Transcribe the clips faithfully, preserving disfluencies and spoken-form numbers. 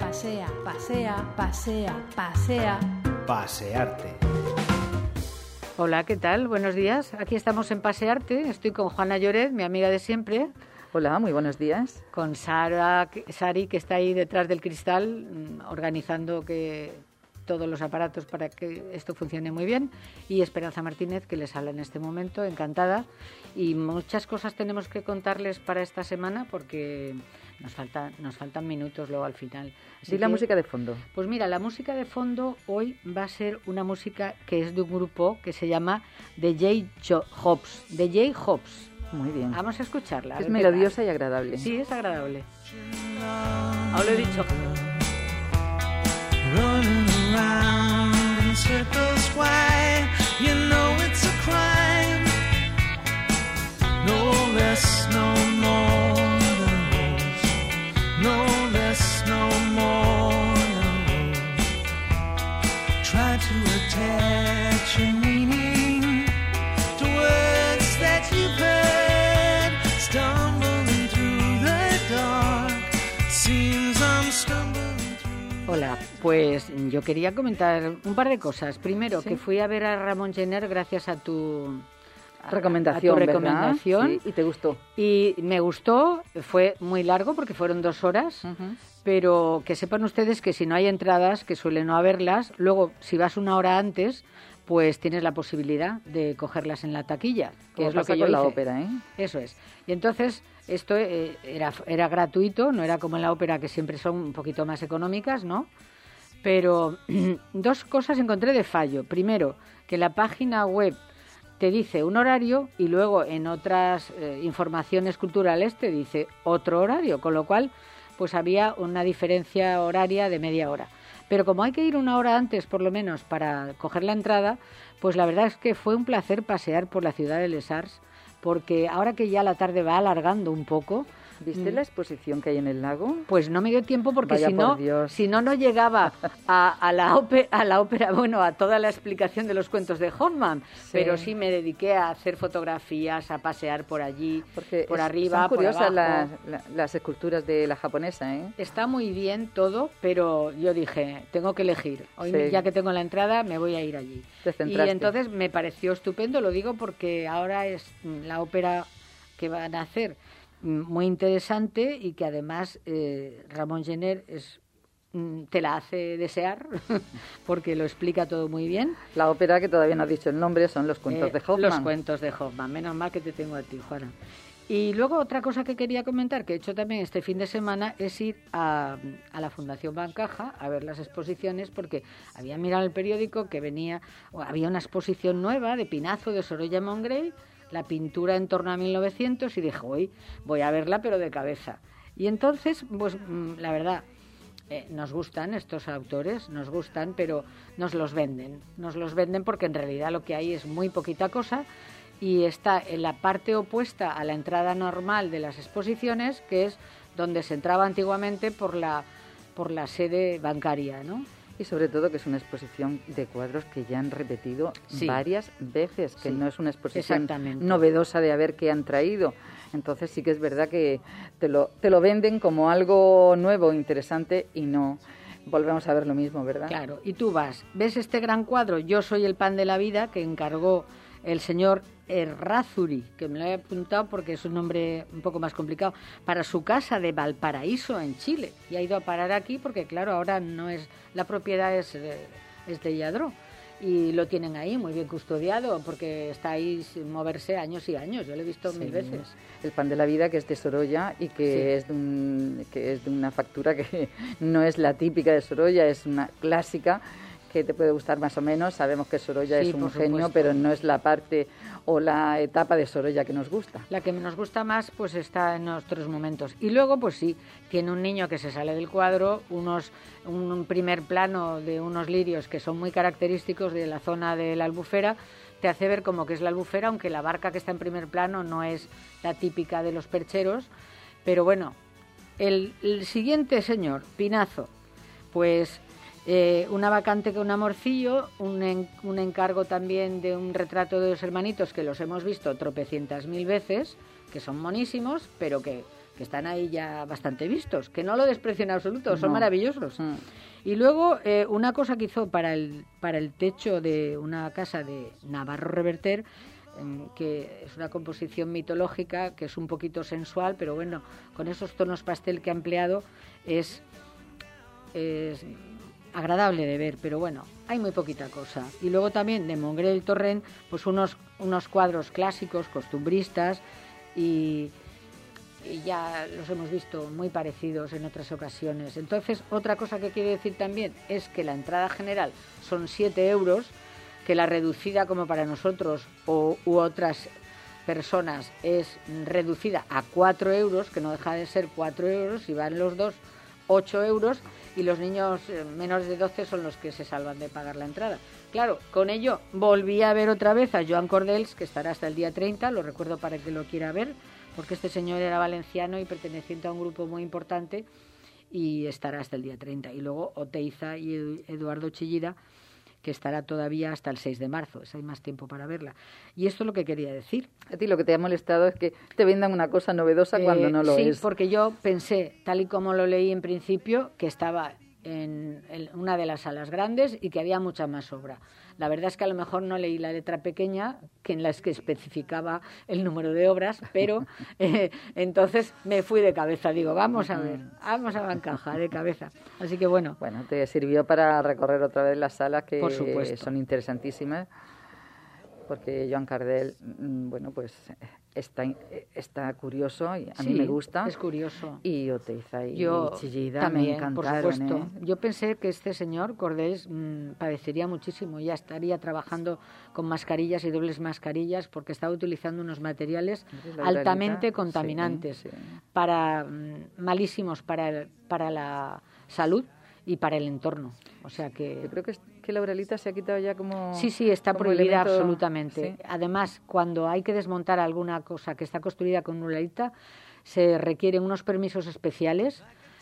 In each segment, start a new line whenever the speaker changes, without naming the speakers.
pasea, pasea, pasea, pasea.
Pasearte.
Hola, ¿qué tal? Buenos días. Aquí estamos en Pasearte. Estoy con Juana Lloret, mi amiga de siempre.
Hola, muy buenos días.
Con Sara, Sari, que está ahí detrás del cristal, organizando que todos los aparatos para que esto funcione muy bien. Y Esperanza Martínez, que les habla en este momento, encantada. Y muchas cosas tenemos que contarles para esta semana porque nos falta, nos faltan minutos luego al final.
¿Y la música de fondo?
Pues mira, la música de fondo hoy va a ser una música que es de un grupo que se llama The J. Hobbs. The J. Hobbs.
Muy bien.
Vamos a escucharla. A
es melodiosa y agradable.
Sí, es agradable. Ahora lo he dicho.
Running around in circles, why? You know it's a crime. No less, no more than rules. No less, no more than rules. Try to attach a meaning to words that you've heard. Stumbling through the dark, seems I'm stumbling.
Hola, pues yo quería comentar un par de cosas. Primero,
¿Sí?
que fui a ver a Ramón Gener gracias a tu a,
recomendación,
a tu recomendación.
Sí, y te gustó.
Y me gustó, fue muy largo porque fueron dos horas, uh-huh. Pero que sepan ustedes que si no hay entradas, que suele no haberlas, luego si vas una hora antes, pues tienes la posibilidad de cogerlas en la taquilla, que
Como
es lo
pasa
que yo
con la
hice.
ópera, ¿eh?
Eso es. Y entonces esto eh, era, era gratuito, no era como en la ópera que siempre son un poquito más económicas, ¿no? Pero dos cosas encontré de fallo. Primero, que la página web te dice un horario y luego en otras eh, informaciones culturales te dice otro horario, con lo cual pues había una diferencia horaria de media hora. Pero como hay que ir una hora antes, por lo menos, para coger la entrada, pues la verdad es que fue un placer pasear por la ciudad de Les Arts, porque ahora que ya la tarde va alargando un poco...
¿Viste la exposición que hay en el lago?
Pues no me dio tiempo porque
Vaya
si no,
Dios.
si no, no llegaba a, a, la ópera, a la ópera, bueno, a toda la explicación de los cuentos de Hoffmann, sí. Pero sí me dediqué a hacer fotografías, a pasear por allí, porque por es, arriba,
son curiosas
por abajo.
Las, las, las esculturas de la japonesa, ¿eh?
Está muy bien todo, pero yo dije, tengo que elegir. Hoy, sí. Ya que tengo la entrada, me voy a ir allí. Y entonces me pareció estupendo, lo digo porque ahora es la ópera que van a hacer muy interesante y que además eh, Ramón Gener es, te la hace desear porque lo explica todo muy bien.
La ópera, que todavía no has dicho el nombre, son los cuentos
eh,
de Hoffmann.
Los cuentos de Hoffmann, menos mal que te tengo a ti, Juana. Y luego otra cosa que quería comentar, que he hecho también este fin de semana, es ir a, a la Fundación Bancaja a ver las exposiciones, porque había mirado el periódico que venía, había una exposición nueva de Pinazo, de Sorolla Mongrell, la pintura en torno a mil novecientos, y dije, hoy voy a verla pero de cabeza. Y entonces, pues la verdad, eh, nos gustan estos autores, nos gustan, pero nos los venden. Nos los venden porque en realidad lo que hay es muy poquita cosa y está en la parte opuesta a la entrada normal de las exposiciones, que es donde se entraba antiguamente por la, por la sede bancaria, ¿no?
Y sobre todo que es una exposición de cuadros que ya han repetido sí. varias veces, que sí. no es una exposición novedosa de a ver qué han traído. Entonces sí que es verdad que te lo, te lo venden como algo nuevo, interesante, y no volvemos a ver lo mismo, ¿verdad?
Claro, y tú vas, ves este gran cuadro, Yo soy el pan de la vida, que encargó el señor Errázuri, que me lo he apuntado porque es un nombre un poco más complicado, para su casa de Valparaíso, en Chile. Y ha ido a parar aquí porque, claro, ahora no es la propiedad es, es de Lladró. Y lo tienen ahí muy bien custodiado porque está ahí sin moverse años y años. Yo lo he visto sí. mil veces.
El pan de la vida, que es de Sorolla y que, sí. es de un, que es de una factura que no es la típica de Sorolla, es una clásica que te puede gustar más o menos. Sabemos que Sorolla sí, es un genio, supuesto. Pero no es la parte o la etapa de Sorolla que nos gusta.
La que nos gusta más pues está en otros momentos. Y luego pues sí, tiene un niño que se sale del cuadro, unos un primer plano de unos lirios que son muy característicos de la zona de la Albufera, te hace ver como que es la Albufera, aunque la barca que está en primer plano no es la típica de los percheros. Pero bueno, el, el siguiente señor, Pinazo, pues... Eh, una vacante con un amorcillo, un, en, un encargo también de un retrato de dos hermanitos que los hemos visto tropecientas mil veces, que son monísimos, pero que que están ahí ya bastante vistos, que no lo desprecio en absoluto, son
no.
maravillosos. Mm. Y luego, eh, una cosa que hizo para el, para el techo de una casa de Navarro Reverter, eh, que es una composición mitológica, que es un poquito sensual, pero bueno, con esos tonos pastel que ha empleado, es... es agradable de ver, pero bueno, hay muy poquita cosa. Y luego también de Mongrel Torrent, pues unos, unos cuadros clásicos, costumbristas, y, y ya los hemos visto muy parecidos en otras ocasiones. Entonces, otra cosa que quiero decir también es que la entrada general son siete euros, que la reducida, como para nosotros o, u otras personas, es reducida a cuatro euros, que no deja de ser cuatro euros, y van los dos ocho euros, y los niños menores de doce son los que se salvan de pagar la entrada. Claro, con ello volví a ver otra vez a Joan Cordels, que estará hasta el día treinta, lo recuerdo para que lo quiera ver, porque este señor era valenciano y perteneciente a un grupo muy importante, y estará hasta el día treinta. Y luego Oteiza y Eduardo Chillida, que estará todavía hasta el seis de marzo, es hay más tiempo para verla. Y esto es lo que quería decir.
A ti lo que te ha molestado es que te vendan una cosa novedosa eh, cuando no lo
sí,
es.
Sí, porque yo pensé, tal y como lo leí en principio, que estaba en, en una de las salas grandes y que había mucha más obra. La verdad es que a lo mejor no leí la letra pequeña, que en las que especificaba el número de obras, pero eh, entonces me fui de cabeza. Digo, vamos a ver, vamos a Bancaja de cabeza. Así que bueno.
Bueno, te sirvió para recorrer otra vez las salas, que
por supuesto,
son interesantísimas, porque Joan Cardel, bueno, pues está, está curioso, y a
sí,
mí me gusta.
Es curioso.
Y Oteiza y
Yo
Chillida
también,
me encantaron.
Por supuesto.
¿eh?
Yo pensé que este señor, Cordels, mmm, padecería muchísimo, ya estaría trabajando con mascarillas y dobles mascarillas, porque estaba utilizando unos materiales altamente contaminantes,
sí, sí.
para mmm, malísimos para, el, para la salud y para el entorno. O sea que...
Yo creo que, es, que la Uralita se ha quitado ya como...
Sí, sí, está prohibida elemento... absolutamente.
¿Sí?
Además, cuando hay que desmontar alguna cosa que está construida con Uralita, se requieren unos permisos especiales,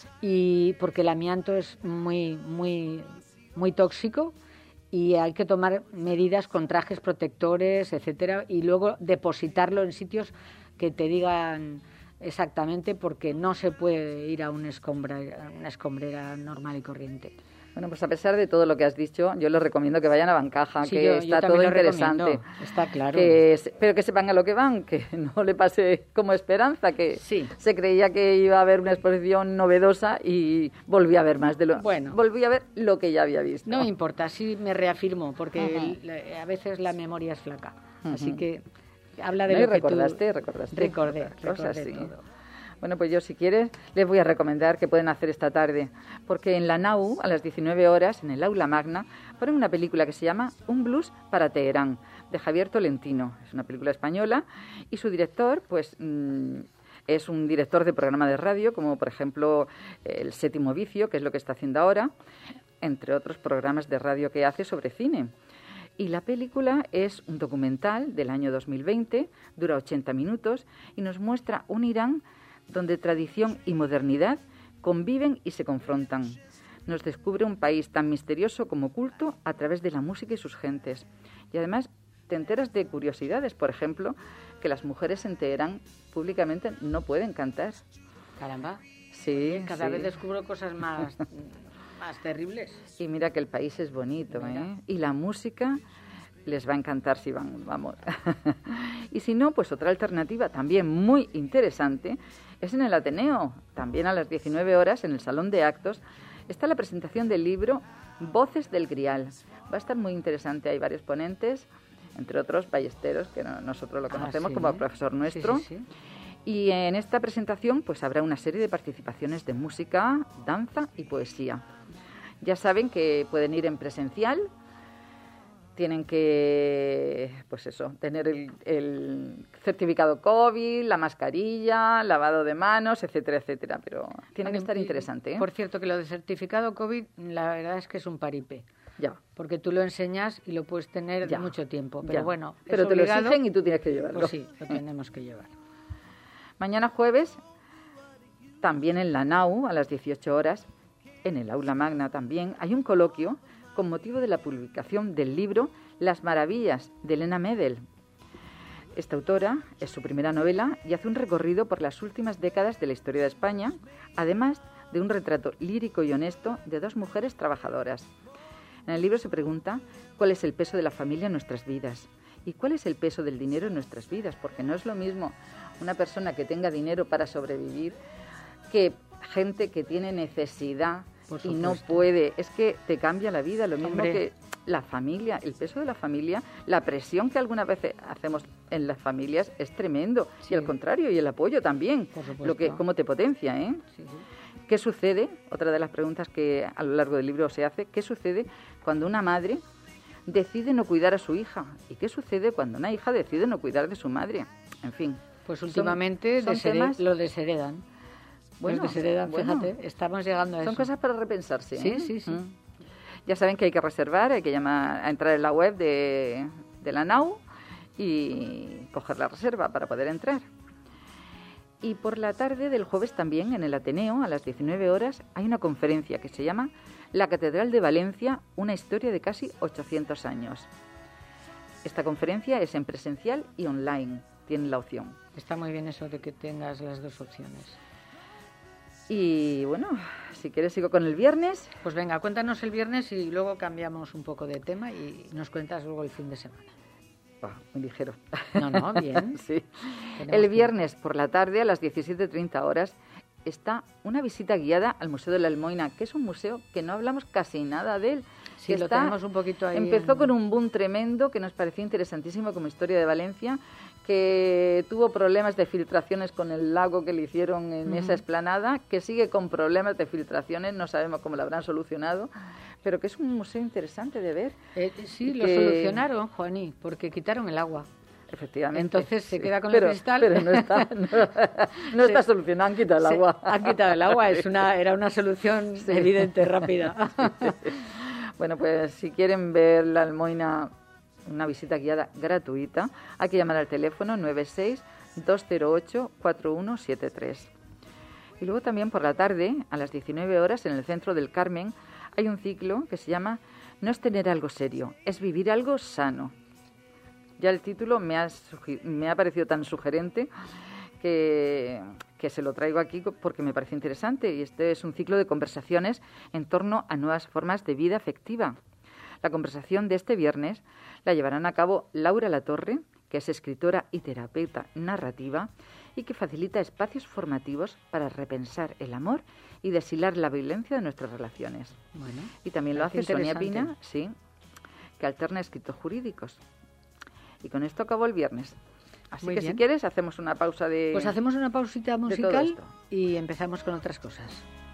y porque el amianto es muy, muy, muy tóxico, y hay que tomar medidas con trajes protectores, etcétera, y luego depositarlo en sitios que te digan... Exactamente, porque no se puede ir a una escombrera, una escombrera normal y corriente.
Bueno, pues a pesar de todo lo que has dicho, yo les recomiendo que vayan a Bancaja,
sí,
que
yo,
está
yo
todo interesante.
Recomiendo. Está claro.
Que, pero que sepan a lo que van, que no le pase como Esperanza, que
sí.
se creía que iba a haber una exposición novedosa y volví a ver más de lo...
Bueno.
Volví a ver lo que ya había visto.
No importa, así me reafirmo, porque uh-huh. el, a veces la memoria es flaca. Uh-huh. Así que... Habla de
no,
lo
y recordaste,
que tú...
recordaste.
Recordé,
cosas,
recordé
sí.
todo.
Bueno, pues yo, si quieres, les voy a recomendar que pueden hacer esta tarde, porque en la Nau, a las diecinueve horas, en el Aula Magna, ponen una película que se llama Un blues para Teherán, de Javier Tolentino. Es una película española, y su director, pues... Mmm, es un director de programa de radio, como por ejemplo El Séptimo Vicio, que es lo que está haciendo ahora, entre otros programas de radio que hace sobre cine. Y la película es un documental del año dos mil veinte, dura ochenta minutos y nos muestra un Irán donde tradición y modernidad conviven y se confrontan. Nos descubre un país tan misterioso como oculto a través de la música y sus gentes. Y además te enteras de curiosidades, por ejemplo, que las mujeres en Teherán públicamente no pueden cantar.
Caramba.
Sí,
Cada
sí.
vez descubro cosas más... más terribles.
Y mira que el país es bonito, ¿eh? Y la música les va a encantar si van, vamos. Y si no, pues otra alternativa también muy interesante es en el Ateneo, también a las diecinueve horas, en el Salón de Actos, está la presentación del libro Voces del Grial. Va a estar muy interesante, hay varios ponentes, entre otros Ballesteros, que no, nosotros lo conocemos ah, ¿sí? como profesor nuestro.
Sí, sí, sí.
Y en esta presentación pues habrá una serie de participaciones de música, danza y poesía. Ya saben que pueden ir en presencial, tienen que, pues eso, tener el, el certificado COVID, la mascarilla, lavado de manos, etcétera, etcétera. Pero tiene que estar interesante, ¿eh?
Por cierto, que lo del certificado COVID, la verdad es que es un paripé.
Ya.
Porque tú lo enseñas y lo puedes tener
ya.
mucho tiempo. Pero
ya.
bueno,
pero
es
te
obligado,
lo exigen y tú tienes que llevarlo.
Pues sí, lo tenemos que llevar.
Mañana jueves, también en la Nau, a las dieciocho horas, en el Aula Magna también, hay un coloquio con motivo de la publicación del libro Las Maravillas, de Elena Medel. Esta autora es su primera novela y hace un recorrido por las últimas décadas de la historia de España, además de un retrato lírico y honesto de dos mujeres trabajadoras. En el libro se pregunta cuál es el peso de la familia en nuestras vidas y cuál es el peso del dinero en nuestras vidas, porque no es lo mismo una persona que tenga dinero para sobrevivir que gente que tiene necesidad y no puede. Es que te cambia la vida, lo mismo Hombre. que la familia, el peso de la familia, la presión que algunas veces hacemos en las familias es tremendo. Sí. Y al contrario, y el apoyo también, lo que cómo te potencia, ¿eh? Sí, sí. ¿Qué sucede? Otra de las preguntas que a lo largo del libro se hace, ¿qué sucede cuando una madre decide no cuidar a su hija? ¿Y qué sucede cuando una hija decide no cuidar de su madre? En fin.
Pues últimamente son, son temas... lo desheredan. Bueno, los desheredan, bueno, fíjate, estamos llegando a
son
eso.
Son cosas para repensarse, ¿eh?
Sí, sí, sí. Mm.
Ya saben que hay que reservar, hay que llamar a entrar en la web de, de la NAU y coger la reserva para poder entrar. Y por la tarde del jueves también, en el Ateneo, a las diecinueve horas, hay una conferencia que se llama La Catedral de Valencia, una historia de casi ochocientos años. Esta conferencia es en presencial y online, tienen la opción.
Está muy bien eso de que tengas las dos opciones.
Y bueno, si quieres sigo con el viernes.
Pues venga, cuéntanos el viernes y luego cambiamos un poco de tema y nos cuentas luego el fin de semana.
Oh, muy ligero.
No, no, bien.
Sí. El viernes por la tarde a las diecisiete treinta horas está una visita guiada al Museo de la Almoina, que es un museo que no hablamos casi nada de él.
Sí,
está,
lo tenemos un poquito ahí.
Empezó
en...
con un boom tremendo que nos pareció interesantísimo como historia de Valencia, que tuvo problemas de filtraciones con el lago que le hicieron en uh-huh. esa explanada, que sigue con problemas de filtraciones, no sabemos cómo lo habrán solucionado, pero que es un museo interesante de ver.
Eh, sí, que... lo solucionaron, Juaní, porque quitaron el agua.
Efectivamente.
Entonces se
sí.
queda con
pero,
el cristal.
Pero no está, no, no está sí. solucionado, han quitado el agua.
Sí, han quitado el agua, es una, era una solución sí. evidente, rápida.
Sí. Bueno, pues si quieren ver la Almoina, una visita guiada gratuita, hay que llamar al teléfono nueve seis dos cero ocho cuatro uno siete tres. Y luego también por la tarde, a las diecinueve horas, en el Centro del Carmen, hay un ciclo que se llama No es tener algo serio, es vivir algo sano. Ya el título me ha, me ha parecido tan sugerente que, que se lo traigo aquí porque me parece interesante. Y este es un ciclo de conversaciones en torno a nuevas formas de vida afectiva. La conversación de este viernes la llevarán a cabo Laura Latorre, que es escritora y terapeuta narrativa y que facilita espacios formativos para repensar el amor y deshilar la violencia de nuestras relaciones.
Bueno,
y también lo hace Sonia Pina, sí, que alterna escritos jurídicos. Y con esto acabó el viernes. Así Muy que bien. Si quieres hacemos una pausa de...
Pues hacemos una pausita musical y empezamos con otras cosas.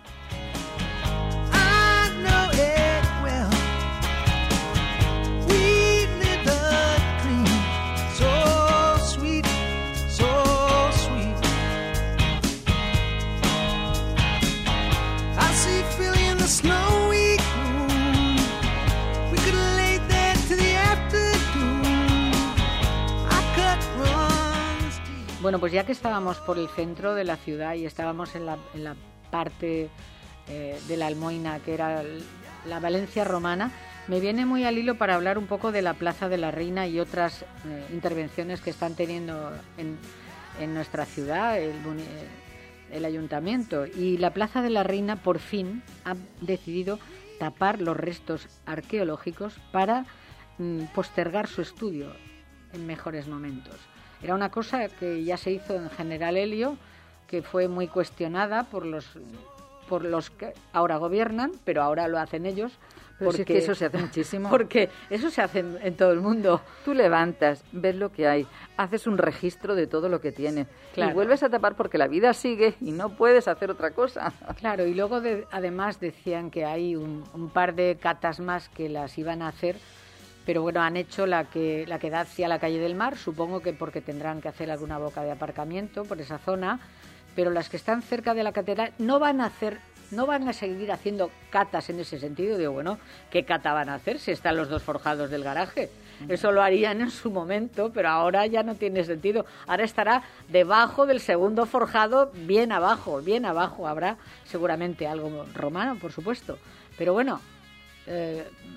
Bueno, pues ya que estábamos por el centro de la ciudad y estábamos en la, en la parte eh, de la Almoina, que era la Valencia romana, me viene muy al hilo para hablar un poco de la Plaza de la Reina y otras eh, intervenciones que están teniendo en, en nuestra ciudad, el, el ayuntamiento. Y la Plaza de la Reina, por fin, ha decidido tapar los restos arqueológicos para mm, postergar su estudio en mejores momentos. Era una cosa que ya se hizo en General Helio, que fue muy cuestionada por los por los que ahora gobiernan, pero ahora lo hacen ellos.
Pero porque, si es que eso se hace muchísimo.
Porque eso se hace en, en todo el mundo.
Tú levantas, ves lo que hay, haces un registro de todo lo que tiene
claro.
y vuelves a tapar porque la vida sigue y no puedes hacer otra cosa.
Claro, y luego de, además decían que hay un, un par de catas más que las iban a hacer. Pero bueno, han hecho la que la que da hacia la calle del Mar, supongo que porque tendrán que hacer alguna boca de aparcamiento por esa zona, pero las que están cerca de la catedral no van a hacer, no van a seguir haciendo catas en ese sentido. Digo, bueno, ¿qué cata van a hacer si están los dos forjados del garaje? Eso lo harían en su momento, pero ahora ya no tiene sentido. Ahora estará debajo del segundo forjado, bien abajo, bien abajo. Habrá seguramente algo romano, por supuesto. Pero bueno, eh,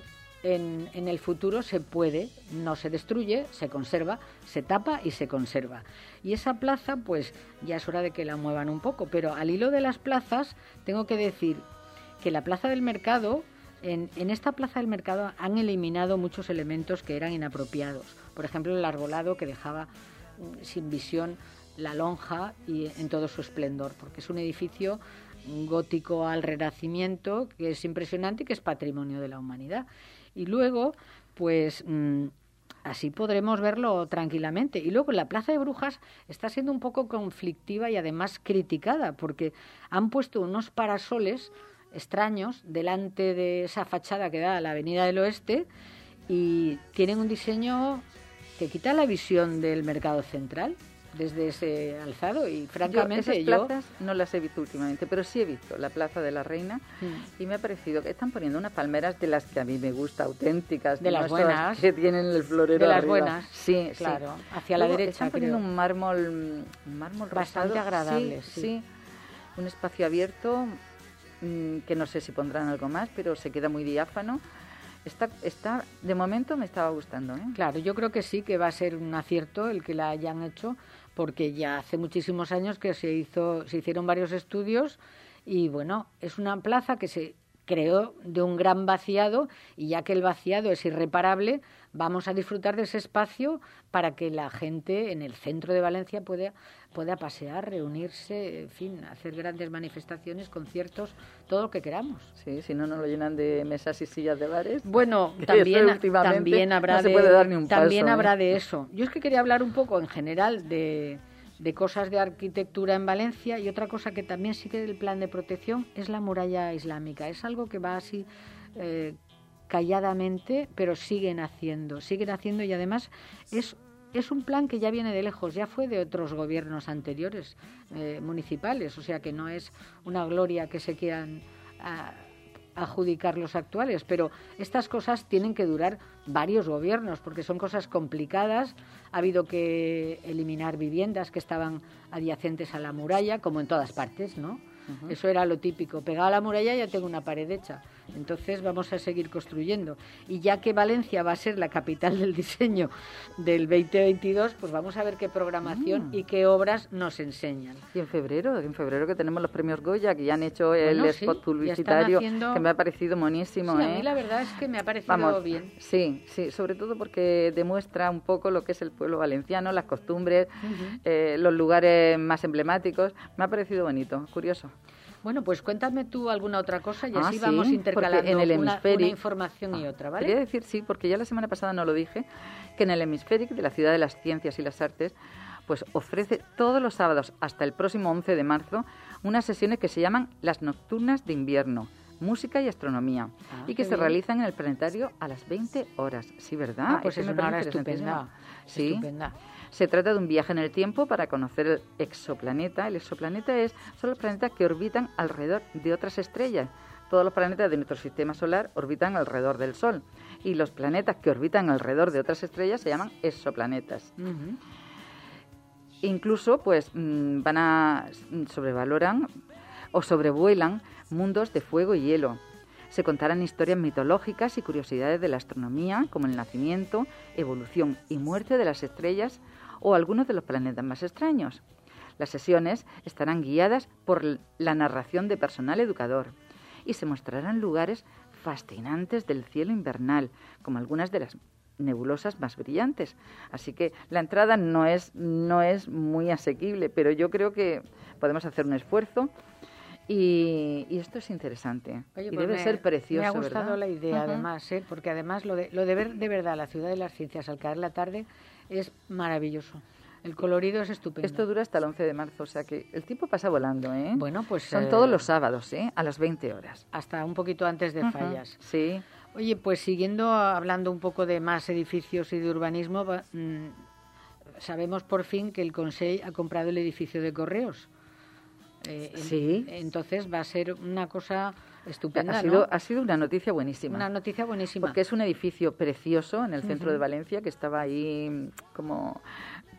en, en el futuro se puede, no se destruye, se conserva, se tapa y se conserva. Y esa plaza, pues ya es hora de que la muevan un poco, pero al hilo de las plazas tengo que decir que la Plaza del Mercado, en, en esta Plaza del Mercado han eliminado muchos elementos que eran inapropiados. Por ejemplo, el arbolado que dejaba sin visión la lonja y en todo su esplendor, porque es un edificio gótico al Renacimiento que es impresionante y que es patrimonio de la humanidad. Y luego, pues mmm, así podremos verlo tranquilamente. Y luego la Plaza de Brujas está siendo un poco conflictiva y además criticada, porque han puesto unos parasoles extraños delante de esa fachada que da a la Avenida del Oeste y tienen un diseño que quita la visión del mercado central desde ese alzado y francamente
yo esas plazas yo... no las he visto últimamente, pero sí he visto la Plaza de la Reina mm. y me ha parecido que están poniendo unas palmeras de las que a mí me gusta, auténticas,
de las buenas
que tienen el florero
de las
arriba.
Buenas,
sí,
claro,
sí.
hacia
Luego
la derecha
están poniendo un mármol, un mármol
bastante
rosado,
agradable,
sí,
sí.
sí, un espacio abierto mmm, que no sé si pondrán algo más, pero se queda muy diáfano. Está, está, de momento me estaba gustando, ¿eh?
Claro, yo creo que sí, que va a ser un acierto el que la hayan hecho, porque ya hace muchísimos años que se hizo, se hicieron varios estudios y bueno, es una plaza que se creó de un gran vaciado y ya que el vaciado es irreparable, vamos a disfrutar de ese espacio para que la gente en el centro de Valencia pueda, pueda pasear, reunirse, en fin, hacer grandes manifestaciones, conciertos, todo lo que queramos.
Sí, si no nos lo llenan de mesas y sillas de bares.
Bueno, también, también habrá
no se
de,
puede dar ni un
también
paso,
habrá
¿eh?
de eso. Yo es que quería hablar un poco en general de, de cosas de arquitectura en Valencia y otra cosa que también sigue el plan de protección es la muralla islámica. Es algo que va así eh, calladamente, pero siguen haciendo, siguen haciendo y además es es un plan que ya viene de lejos, ya fue de otros gobiernos anteriores eh, municipales, o sea que no es una gloria que se quieran a, adjudicar los actuales, pero estas cosas tienen que durar varios gobiernos porque son cosas complicadas. Ha habido que eliminar viviendas que estaban adyacentes a la muralla, como en todas partes, ¿no? Uh-huh. Eso era lo típico. Pegada a la muralla ya tengo una pared hecha. Entonces vamos a seguir construyendo. Y ya que Valencia va a ser la capital del diseño del veinte veintidós, pues vamos a ver qué programación mm. y qué obras nos enseñan.
Y en febrero, en febrero que tenemos los premios Goya, que ya han hecho el bueno, spot sí, publicitario, haciendo... que me ha parecido monísimo.
Sí,
¿eh?
a mí la verdad es que me ha parecido
vamos,
bien.
Sí, sí, sobre todo porque demuestra un poco lo que es el pueblo valenciano, las costumbres, uh-huh. eh, los lugares más emblemáticos. Me ha parecido bonito, curioso.
Bueno, pues cuéntame tú alguna otra cosa y
ah,
así
sí,
vamos intercalando
en el
una, una información y otra, ¿vale?
Quería decir, sí, porque ya la semana pasada no lo dije, que en el Hemisféric de la Ciudad de las Ciencias y las Artes, pues ofrece todos los sábados hasta el próximo once de marzo unas sesiones que se llaman las Nocturnas de Invierno, Música y Astronomía, ah, y que se bien. realizan en el planetario a las veinte horas. Sí, ¿verdad?
Ah, pues es una hora estupenda.
Sí.
Estupenda.
Se trata de un viaje en el tiempo para conocer el exoplaneta. El exoplaneta es, son los planetas que orbitan alrededor de otras estrellas. Todos los planetas de nuestro sistema solar orbitan alrededor del Sol. Y los planetas que orbitan alrededor de otras estrellas se llaman exoplanetas. Uh-huh. Incluso, pues, van a sobrevaloran o sobrevuelan mundos de fuego y hielo. Se contarán historias mitológicas y curiosidades de la astronomía, como el nacimiento, evolución y muerte de las estrellas o algunos de los planetas más extraños. Las sesiones estarán guiadas por la narración de personal educador y se mostrarán lugares fascinantes del cielo invernal, como algunas de las nebulosas más brillantes. Así que la entrada no es, no es muy asequible, pero yo creo que podemos hacer un esfuerzo. Y, y esto es interesante.
Oye,
y
pues
debe
me,
ser precioso,
me ha gustado
¿verdad?
la idea, uh-huh. además, ¿eh? Porque además lo de, lo de ver de verdad la Ciudad de las Ciencias al caer la tarde es maravilloso. El colorido es estupendo.
Esto dura hasta el once de marzo, o sea que el tiempo pasa volando, ¿eh?
Bueno, pues...
Son eh, todos los sábados, ¿eh? A las veinte horas.
Hasta un poquito antes de
uh-huh.
Fallas.
Sí.
Oye, pues siguiendo hablando un poco de más edificios y de urbanismo, mmm, sabemos por fin que el Consell ha comprado el edificio de Correos. Eh,
sí.
Entonces va a ser una cosa estupenda,
ha sido,
¿no?
Ha sido una noticia buenísima.
Una noticia buenísima.
Porque es un edificio precioso en el centro
uh-huh.
de Valencia que estaba ahí como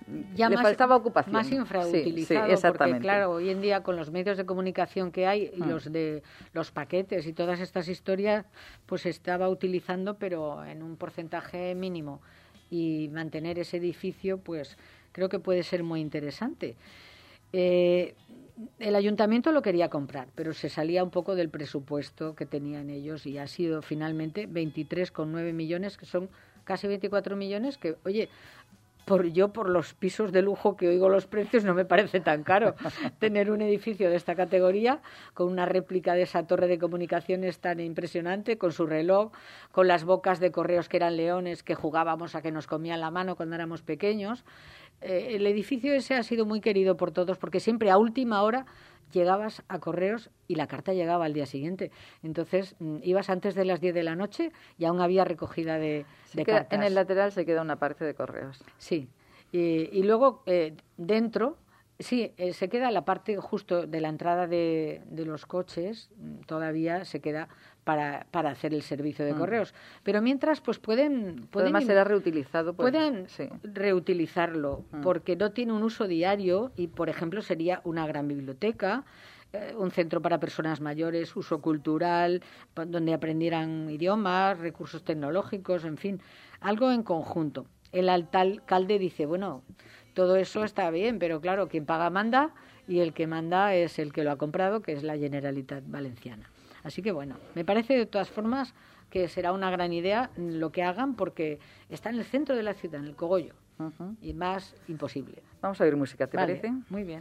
ya
le
más,
faltaba ocupación.
Más infrautilizado,
sí, sí, exactamente.
porque claro, hoy en día con los medios de comunicación que hay, y
mm.
los de los paquetes y todas estas historias, pues se estaba utilizando, pero en un porcentaje mínimo. Y mantener ese edificio, pues creo que puede ser muy interesante. Eh, el ayuntamiento lo quería comprar, pero se salía un poco del presupuesto que tenían ellos y ha sido finalmente veintitrés coma nueve millones, que son casi veinticuatro millones, que, oye, por yo por los pisos de lujo que oigo los precios no me parece tan caro tener un edificio de esta categoría con una réplica de esa torre de comunicaciones tan impresionante, con su reloj, con las bocas de correos que eran leones que jugábamos a que nos comían la mano cuando éramos pequeños. Eh, el edificio ese ha sido muy querido por todos porque siempre a última hora llegabas a correos y la carta llegaba al día siguiente. Entonces, mm, ibas antes de las diez de la noche y aún había recogida de, de
queda,
cartas.
En el lateral se queda una parte de correos.
Sí. Y, y luego, eh, dentro, sí, eh, se queda la parte justo de la entrada de, de los coches, todavía se queda para, para hacer el servicio de correos. Mm. Pero mientras, pues pueden... pueden
Además será reutilizado. Pues,
pueden
sí.
reutilizarlo, mm. porque no tiene un uso diario y, por ejemplo, sería una gran biblioteca, eh, un centro para personas mayores, uso cultural, donde aprendieran idiomas, recursos tecnológicos, en fin, algo en conjunto. El alcalde dice, bueno, todo eso está bien, pero claro, quien paga manda y el que manda es el que lo ha comprado, que es la Generalitat Valenciana. Así que bueno, me parece de todas formas que será una gran idea lo que hagan porque está en el centro de la ciudad, en el Cogollo, uh-huh. y más imposible.
Vamos a oír música, ¿te
vale,
parece?
Muy bien.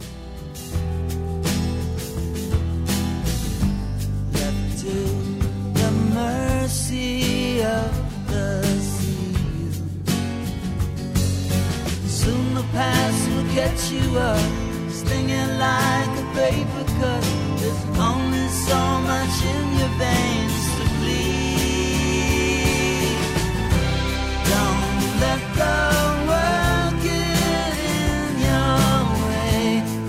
Soon the past will catch you up, stinging like a paper cut. There's only so much in your veins to bleed. Don't let the world get in your way.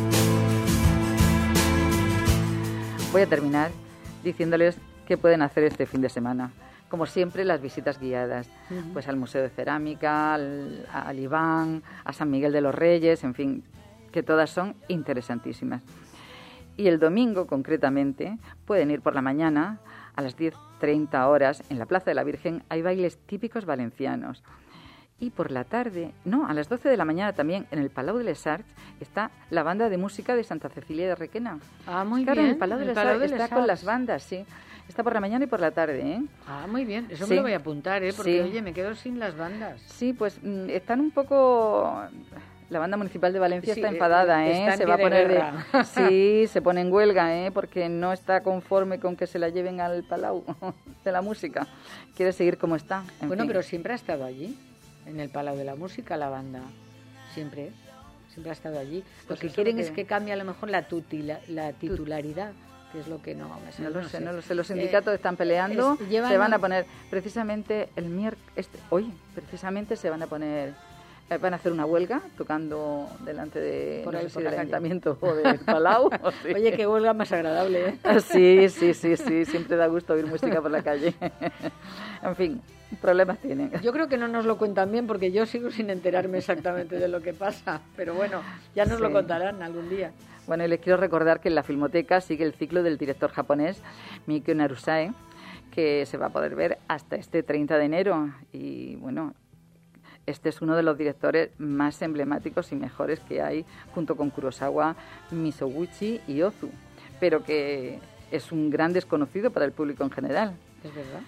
Voy a terminar diciéndoles qué pueden hacer este fin de semana. Como siempre, las visitas guiadas, uh-huh. pues al Museo de Cerámica, al, al Iván, a San Miguel de los Reyes, en fin, que todas son interesantísimas. Y el domingo, concretamente, pueden ir por la mañana a las diez treinta horas en la Plaza de la Virgen, hay bailes típicos valencianos. Y por la tarde, no, a las doce de la mañana también, en el Palau de les Arts, está la banda de música de Santa Cecilia de Requena.
Ah, muy
claro,
bien.
En el Palau de les Arts está con las bandas, sí. Está por la mañana y por la tarde, ¿eh?
Ah, muy bien. Eso
sí.
me lo voy a apuntar, ¿eh? Porque,
sí.
oye, me quedo sin las bandas.
Sí, pues mmm, están un poco... La banda municipal de Valencia sí, está enfadada, ¿eh?
Está
se va a poner
de...
de... Sí, se pone en huelga, ¿eh? Porque no está conforme con que se la lleven al Palau de la Música. Quiere seguir como está. En
bueno,
fin.
pero siempre ha estado allí, en el Palau de la Música, la banda. Siempre, siempre ha estado allí. Lo pues que quieren que... es que cambie a lo mejor la, tutila, la titularidad. Que es lo que no me
no lo
no
sé,
sé.
no lo sé. Los sindicatos eh, están peleando, es, llevan... se van a poner precisamente el miércoles, este, hoy precisamente se van a poner, eh, van a hacer una huelga tocando delante de,
por
no
ahí,
sé
por
si del
calle.
Ayuntamiento o del Palau. O sí.
Oye, qué huelga más agradable, ¿eh?
Sí, sí, sí, sí, siempre da gusto oír música por la calle. En fin, problemas tienen.
Yo creo que no nos lo cuentan bien porque yo sigo sin enterarme exactamente de lo que pasa, pero bueno, ya nos sí. lo contarán algún día.
Bueno, y les quiero recordar que en la Filmoteca sigue el ciclo del director japonés Mikio Narusae, que se va a poder ver hasta este treinta de enero. Y bueno, este es uno de los directores más emblemáticos y mejores que hay, junto con Kurosawa, Mizoguchi y Ozu, pero que es un gran desconocido para el público en general.
Es verdad.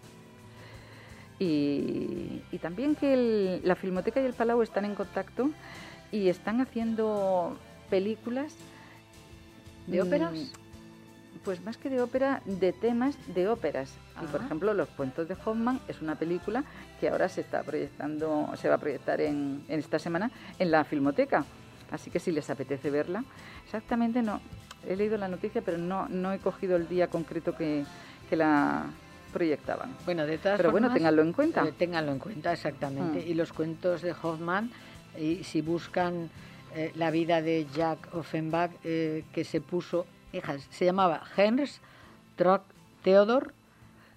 Y, y también que el, la Filmoteca y el Palau están en contacto y están haciendo películas
de óperas,
pues más que de ópera, de temas de óperas.
Ajá.
Y por ejemplo, Los cuentos de Hoffmann es una película que ahora se está proyectando, se va a proyectar en, en esta semana en la Filmoteca. Así que si les apetece verla, exactamente no, he leído la noticia, pero no, no he cogido el día concreto que, que la proyectaban.
Bueno, de todas
pero
formas,
bueno, ténganlo en cuenta.
Eh, ténganlo en cuenta, exactamente. Mm. Y los cuentos de Hoffmann, y si buscan eh, la vida de Jacques Offenbach, eh, que se puso, hijas, se llamaba Hans Theodor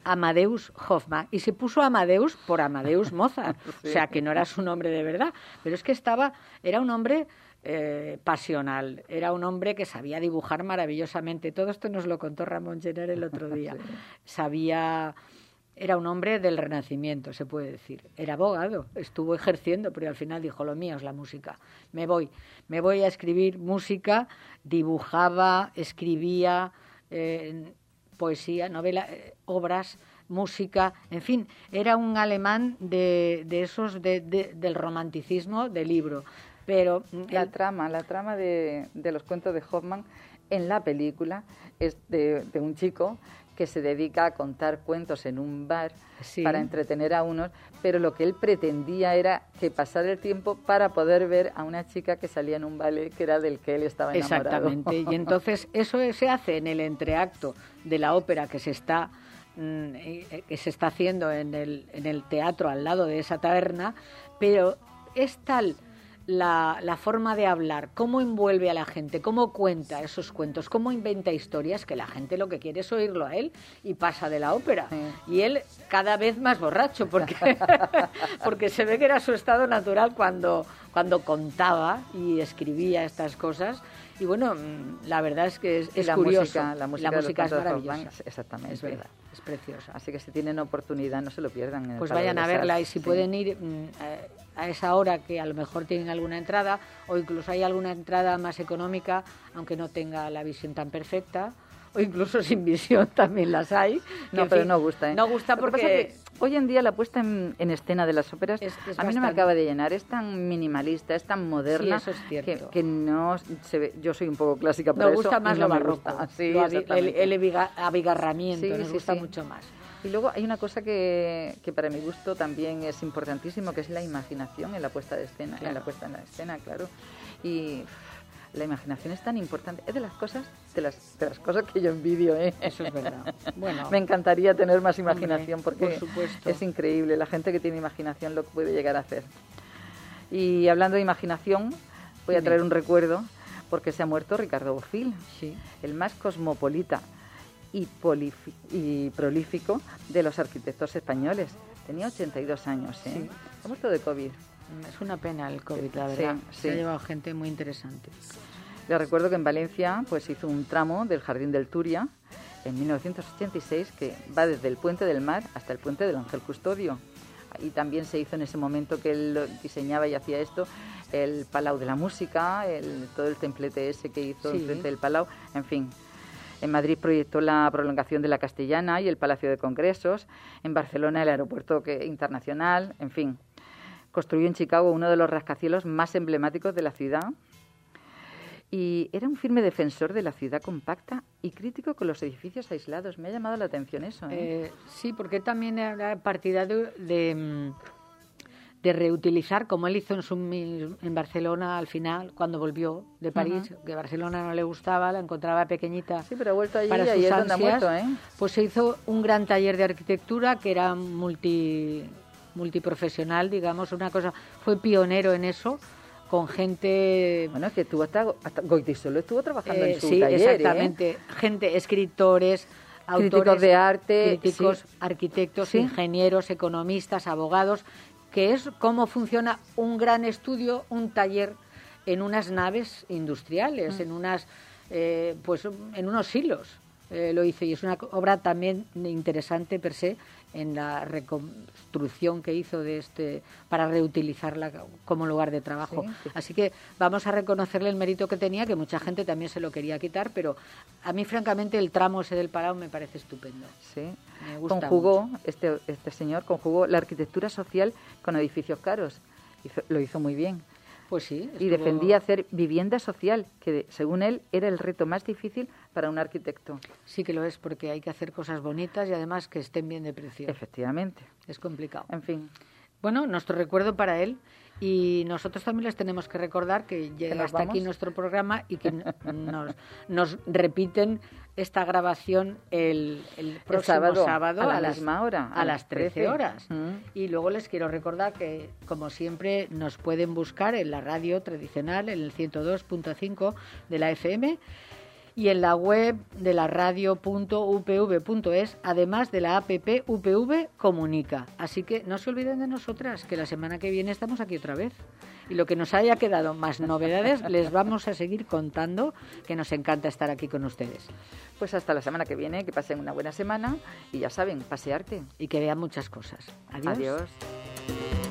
Amadeus Hoffmann, y se puso Amadeus por Amadeus Mozart, sí. O sea, que no era su nombre de verdad, pero es que estaba, era un hombre eh, pasional, era un hombre que sabía dibujar maravillosamente. Todo esto nos lo contó Ramón Gener el otro día. Sí. Sabía... Era un hombre del Renacimiento, se puede decir. Era abogado, estuvo ejerciendo, pero al final dijo, lo mío es la música. Me voy, me voy a escribir música, dibujaba, escribía eh, poesía, novela, eh, obras, música, en fin, era un alemán de, de esos, de, de, del romanticismo del libro. Pero
la el... trama, la trama de, de los cuentos de Hoffmann en la película es de, de un chico que se dedica a contar cuentos en un bar, sí, para entretener a unos, pero lo que él pretendía era que pasara el tiempo para poder ver a una chica que salía en un ballet que era del que él estaba enamorado.
Exactamente, y entonces eso se hace en el entreacto de la ópera que se está mmm, que se está haciendo en el, en el teatro al lado de esa taberna, pero es tal La, la forma de hablar, cómo envuelve a la gente, cómo cuenta esos cuentos, cómo inventa historias, que la gente lo que quiere es oírlo a él y pasa de la ópera. Sí. Y él cada vez más borracho, porque, porque se ve que era su estado natural cuando, cuando contaba y escribía estas cosas. Y bueno, la verdad es que es, es
la
curioso.
Música, la música,
la música es maravillosa.
Hoffmann, exactamente.
Es verdad, es preciosa.
Así que si tienen oportunidad, no se lo pierdan. En
pues
el
vayan a verla y si
sí.
pueden ir eh, a esa hora que a lo mejor tienen alguna entrada, o incluso hay alguna entrada más económica, aunque no tenga la visión tan perfecta, o incluso sin visión también las hay.
No, pero fin, no gusta, ¿eh?
No gusta porque...
Hoy en día la puesta en, en escena de las óperas
es, es
a mí bastante... no me acaba de llenar, es tan minimalista, es tan moderna,
sí, eso es cierto.
Que, que no se ve. Yo soy un poco clásica, pero
me gusta más
no
lo barroco, sí, lo el, el abigarramiento, sí, nos sí, gusta sí. mucho más.
Y luego hay una cosa que, que para mi gusto también es importantísimo, que es la imaginación en la puesta de escena, claro. en la puesta en la escena, claro. Y la imaginación es tan importante, es de las cosas, de las, de las cosas que yo envidio, ¿eh?
Eso es verdad. Bueno,
me encantaría tener más imaginación,
hombre,
porque
por supuesto.
Es increíble la gente que tiene imaginación lo que puede llegar a hacer. Y hablando de imaginación, voy a traer un recuerdo, porque se ha muerto Ricardo Bofill,
sí.
el más cosmopolita y, polifi- y prolífico de los arquitectos españoles. Tenía ochenta y dos años, ¿eh? Sí. Ha muerto de COVID.
Es una pena el COVID, la verdad.
Sí,
se
sí.
ha llevado gente muy interesante.
Le recuerdo que en Valencia pues hizo un tramo del Jardín del Turia en mil novecientos ochenta y seis que va desde el Puente del Mar hasta el Puente del Ángel Custodio. Y también se hizo en ese momento que él diseñaba y hacía esto, el Palau de la Música, el, todo el templete ese que hizo sí. frente del Palau, en fin. En Madrid proyectó la prolongación de la Castellana y el Palacio de Congresos. En Barcelona el aeropuerto que, internacional, en fin. Construyó en Chicago uno de los rascacielos más emblemáticos de la ciudad. Y era un firme defensor de la ciudad compacta y crítico con los edificios aislados. Me ha llamado la atención eso, ¿eh?
Eh, sí, porque también era partidario de, de reutilizar, como él hizo en, su, en Barcelona al final, cuando volvió de París, uh-huh. que Barcelona no le gustaba, la encontraba pequeñita.
Sí, pero ha vuelto allí
para
y
sus
ahí es
ansias,
donde ha muerto, ¿eh?
Pues se hizo un gran taller de arquitectura que era multi, multiprofesional, digamos, una cosa, fue pionero en eso, con gente...
Bueno, es que estuvo hasta, hasta Goytisolo estuvo trabajando eh, en su
sí,
taller,
exactamente. ¿eh? Gente, escritores,
críticos
autores,
de arte,
críticos,
sí.
arquitectos,
¿Sí?
ingenieros, economistas, abogados, que es cómo funciona un gran estudio, un taller en unas naves industriales, mm. en unas, eh, pues, en unos silos. Eh, lo hizo y es una obra también interesante per se en la reconstrucción que hizo de este para reutilizarla como lugar de trabajo. Sí, sí. Así que vamos a reconocerle el mérito que tenía, que mucha gente también se lo quería quitar, pero a mí francamente el tramo ese del Palau me parece estupendo.
Sí.
Me gusta
conjugó
mucho.
este este señor conjugó la arquitectura social con edificios caros. Hizo, lo hizo muy bien.
Pues sí.
Estuvo... Y defendía hacer vivienda social, que según él era el reto más difícil para un arquitecto.
Sí que lo es, porque hay que hacer cosas bonitas y además que estén bien de precio.
Efectivamente.
Es complicado.
En fin.
Bueno, nuestro recuerdo para él. Y nosotros también les tenemos que recordar que llega hasta vamos? aquí nuestro programa y que nos, nos repiten esta grabación el, el próximo el sábado, sábado
a la
a las,
misma hora,
a, a las trece horas.
Mm.
Y luego les quiero recordar que, como siempre, nos pueden buscar en la radio tradicional, en el ciento dos punto cinco de la F M. y en la web de la radio punto u p v punto es, además de la app U P V Comunica. Así que no se olviden de nosotras, que la semana que viene estamos aquí otra vez. Y lo que nos haya quedado más novedades les vamos a seguir contando, que nos encanta estar aquí con ustedes.
Pues hasta la semana que viene, que pasen una buena semana y ya saben, pasearte.
Y que vean muchas cosas. Adiós.
Adiós.